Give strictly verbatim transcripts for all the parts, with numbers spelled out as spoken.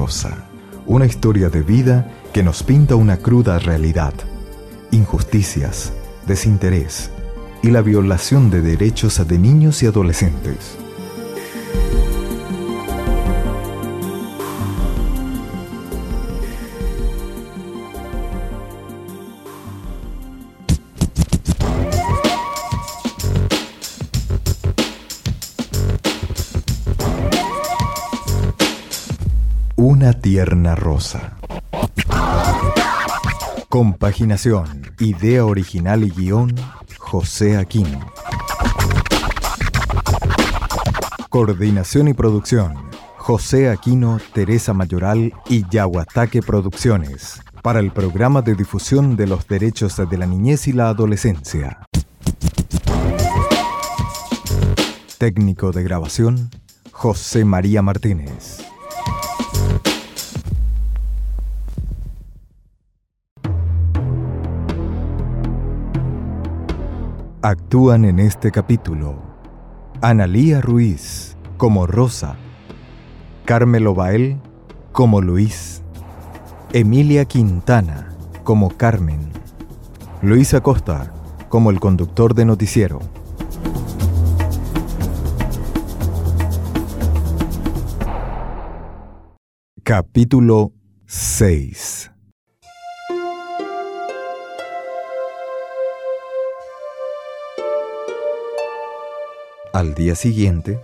Rosa, una historia de vida que nos pinta una cruda realidad, injusticias, desinterés y la violación de derechos de niños y adolescentes. Una tierna rosa. Compaginación, idea original y guión, José Aquino. Coordinación y producción, José Aquino, Teresa Mayoral y Yaguataque Producciones, para el programa de difusión de los derechos de la niñez y la adolescencia. Técnico de grabación, José María Martínez. Actúan en este capítulo Analía Ruiz como Rosa, Carmelo Bael como Luis, Emilia Quintana como Carmen, Luis Acosta como el conductor de noticiero. Capítulo seis. Al día siguiente,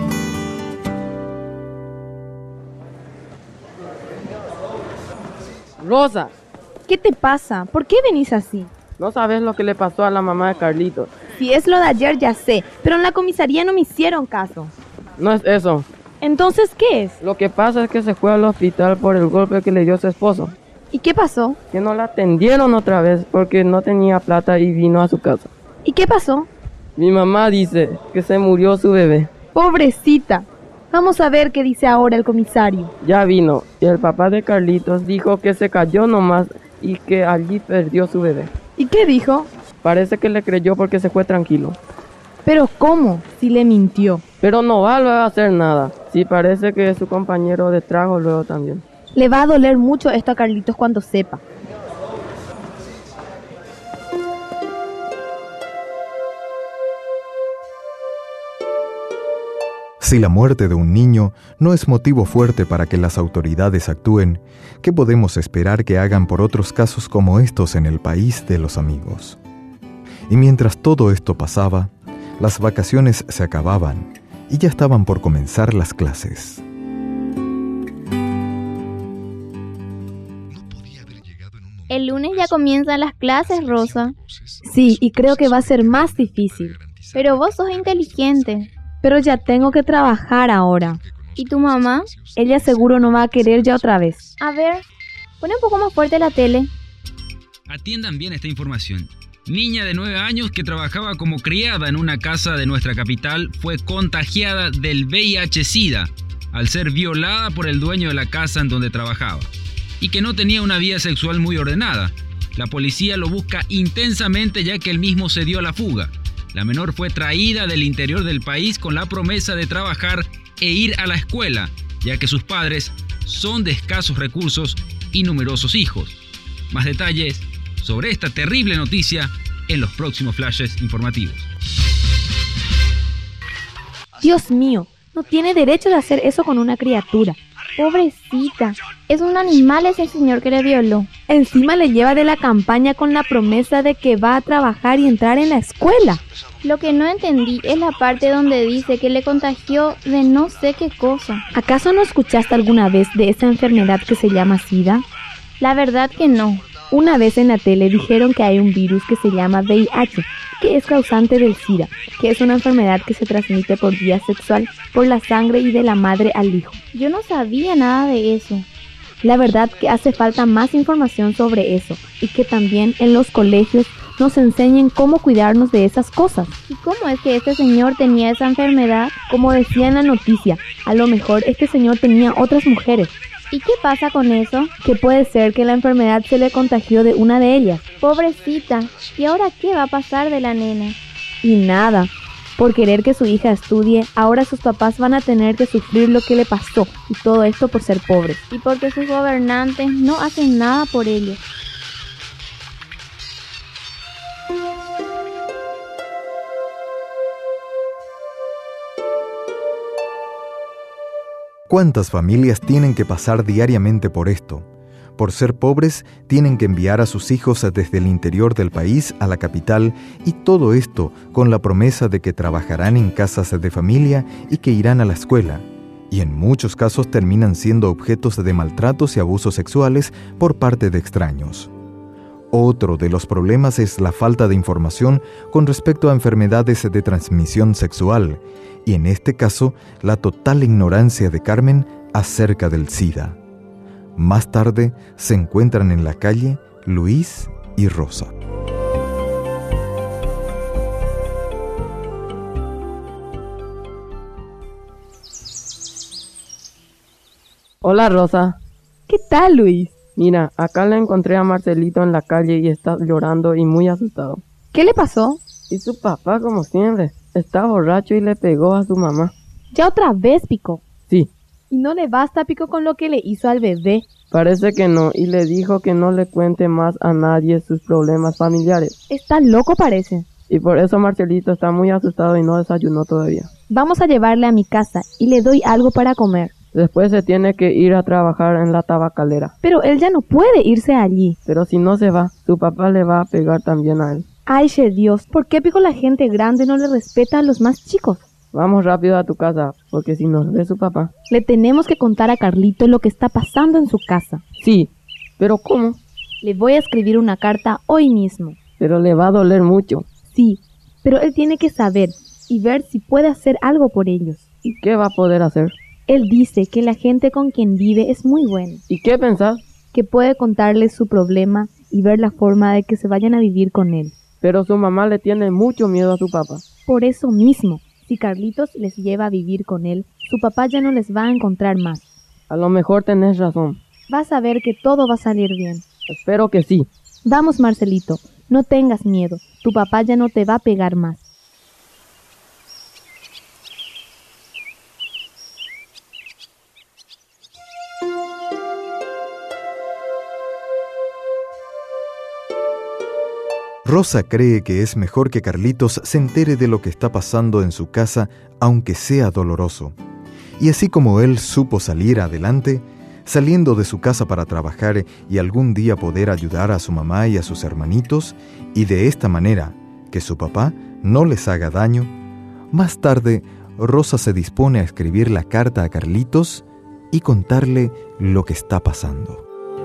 Rosa, ¿qué te pasa? ¿Por qué venís así? ¿no sabes lo que le pasó a la mamá de Carlitos? Si es lo de ayer ya sé, pero en la comisaría no me hicieron caso. No es eso. ¿Entonces qué es? Lo que pasa es que se fue al hospital por el golpe que le dio su esposo. ¿Y qué pasó? Que no la atendieron otra vez porque no tenía plata y vino a su casa. ¿Y qué pasó? Mi mamá dice que se murió su bebé. Pobrecita. Vamos a ver qué dice ahora el comisario. Ya vino y el papá de Carlitos dijo que se cayó nomás y que allí perdió su bebé. ¿Y qué dijo? Parece que le creyó porque se fue tranquilo. ¿Pero cómo? Si le mintió. Pero no va a hacer nada. Sí, parece que es su compañero de trabajo luego también. Le va a doler mucho esto a Carlitos cuando sepa. Si la muerte de un niño no es motivo fuerte para que las autoridades actúen, ¿qué podemos esperar que hagan por otros casos como estos en el país de los amigos? Y mientras todo esto pasaba, las vacaciones se acababan y ya estaban por comenzar las clases. El lunes ya comienzan las clases, Rosa. Sí, y creo que va a ser más difícil. Pero vos sos inteligente. Pero ya tengo que trabajar ahora. ¿Y tu mamá? Ella seguro no va a querer ya otra vez. A ver, pone un poco más fuerte la tele. Atiendan bien esta información. Niña de nueve años que trabajaba como criada en una casa de nuestra capital fue contagiada del V I H SIDA al ser violada por el dueño de la casa en donde trabajaba y que no tenía una vida sexual muy ordenada. La policía lo busca intensamente ya que él mismo se dio a la fuga. La menor fue traída del interior del país con la promesa de trabajar e ir a la escuela, ya que sus padres son de escasos recursos y numerosos hijos. Más detalles sobre esta terrible noticia en los próximos flashes informativos. Dios mío, no tiene derecho de hacer eso con una criatura. Pobrecita, es un animal ese señor que le violó. Encima le lleva de la campaña con la promesa de que va a trabajar y entrar en la escuela. Lo que no entendí es la parte donde dice que le contagió de no sé qué cosa. ¿Acaso no escuchaste alguna vez de esa enfermedad que se llama SIDA? La verdad que no. Una vez en la tele dijeron que hay un virus que se llama V I H, que es causante del SIDA, que es una enfermedad que se transmite por vía sexual, por la sangre y de la madre al hijo. Yo no sabía nada de eso. La verdad que hace falta más información sobre eso, y que también en los colegios nos enseñen cómo cuidarnos de esas cosas. ¿Y cómo es que este señor tenía esa enfermedad? Como decía en la noticia, a lo mejor este señor tenía otras mujeres. ¿Y qué pasa con eso? Que puede ser que la enfermedad se le contagió de una de ellas. Pobrecita, ¿y ahora qué va a pasar de la nena? Y nada, Por querer que su hija estudie, ahora sus papás van a tener que sufrir lo que le pasó, y todo esto por ser pobres. Y porque sus gobernantes no hacen nada por ellos. ¿Cuántas familias tienen que pasar diariamente por esto? Por ser pobres, tienen que enviar a sus hijos desde el interior del país a la capital, y todo esto con la promesa de que trabajarán en casas de familia y que irán a la escuela. Y en muchos casos terminan siendo objetos de maltratos y abusos sexuales por parte de extraños. Otro de los problemas es la falta de información con respecto a enfermedades de transmisión sexual, y en este caso, la total ignorancia de Carmen acerca del SIDA. Más tarde, se encuentran en la calle Luis y Rosa. Hola, Rosa. ¿Qué tal, Luis? Mira, acá le encontré a Marcelito en la calle y está llorando y muy asustado. ¿Qué le pasó? Y su papá, como siempre, está borracho y le pegó a su mamá. ¿Ya otra vez picó? Sí, ¿Y no le basta, Pico, con lo que le hizo al bebé? parece que no, y le dijo que no le cuente más a nadie sus problemas familiares. Está loco, parece. Y por eso Marcelito está muy asustado y no desayunó todavía. Vamos a llevarle a mi casa y le doy algo para comer. Después se tiene que ir a trabajar en la tabacalera. Pero él ya no puede irse allí. Pero si no se va, su papá le va a pegar también a él. Ay, che Dios, ¿por qué, Pico, la gente grande no le respeta a los más chicos? Vamos rápido a tu casa, porque si nos ve su papá... Le tenemos que contar a Carlito lo que está pasando en su casa. Sí, pero ¿cómo? Le voy a escribir una carta hoy mismo. Pero le va a doler mucho. Sí, pero él tiene que saber y ver si puede hacer algo por ellos. ¿Y qué va a poder hacer? Él dice que la gente con quien vive es muy buena, ¿Y qué pensás? que puede contarles su problema y ver la forma de que se vayan a vivir con él. Pero su mamá le tiene mucho miedo a su papá. Por eso mismo, si Carlitos les lleva a vivir con él, su papá ya no les va a encontrar más. A lo mejor tenés razón. Vas a ver que todo va a salir bien. Espero que sí. Vamos, Marcelito, no tengas miedo, tu papá ya no te va a pegar más. Rosa cree que es mejor que Carlitos se entere de lo que está pasando en su casa, aunque sea doloroso. Y así como él supo salir adelante, saliendo de su casa para trabajar y algún día poder ayudar a su mamá y a sus hermanitos, y de esta manera que su papá no les haga daño, más tarde Rosa se dispone a escribir la carta a Carlitos y contarle lo que está pasando.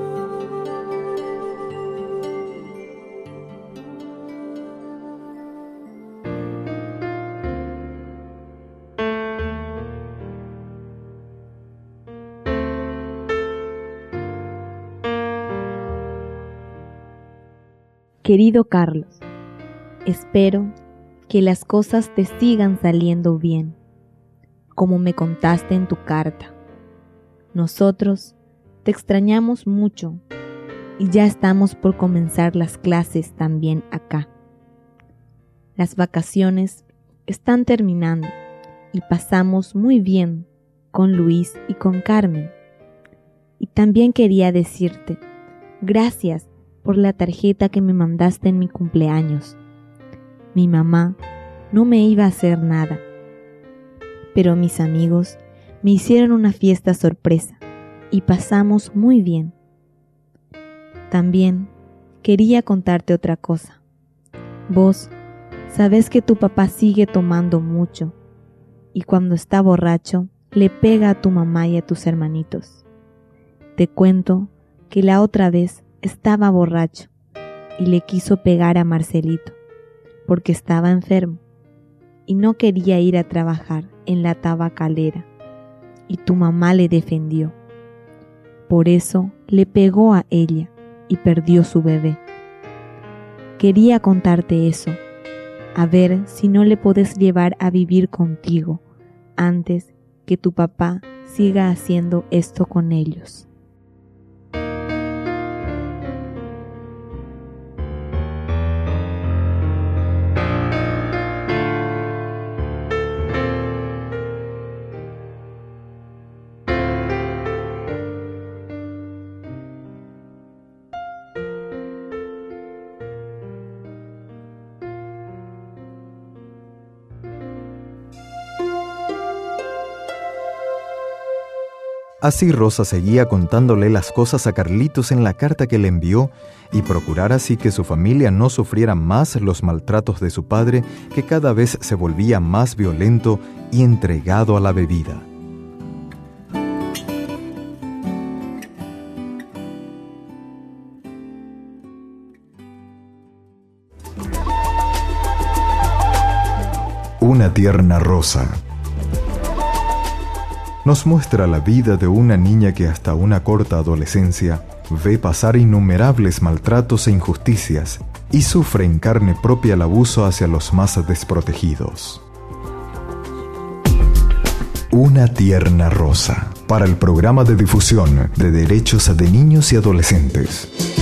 Querido Carlos, espero que las cosas te sigan saliendo bien, como me contaste en tu carta. Nosotros te extrañamos mucho y ya estamos por comenzar las clases también acá. Las vacaciones están terminando y pasamos muy bien con Luis y con Carmen. Y también quería decirte gracias por la tarjeta que me mandaste en mi cumpleaños. Mi mamá no me iba a hacer nada, pero mis amigos me hicieron una fiesta sorpresa y pasamos muy bien. También quería contarte otra cosa. Vos sabés que tu papá sigue tomando mucho y cuando está borracho le pega a tu mamá y a tus hermanitos. Te cuento que la otra vez estaba borracho y le quiso pegar a Marcelito porque estaba enfermo y no quería ir a trabajar en la tabacalera y tu mamá le defendió. Por eso le pegó a ella y perdió su bebé. Quería contarte eso, a ver si no le podés llevar a vivir contigo antes que tu papá siga haciendo esto con ellos. Así Rosa seguía contándole las cosas a Carlitos en la carta que le envió y procurar así que su familia no sufriera más los maltratos de su padre, que cada vez se volvía más violento y entregado a la bebida. Una tierna rosa nos muestra la vida de una niña que hasta una corta adolescencia ve pasar innumerables maltratos e injusticias y sufre en carne propia el abuso hacia los más desprotegidos. Una tierna rosa, para el programa de difusión de derechos de niños y adolescentes.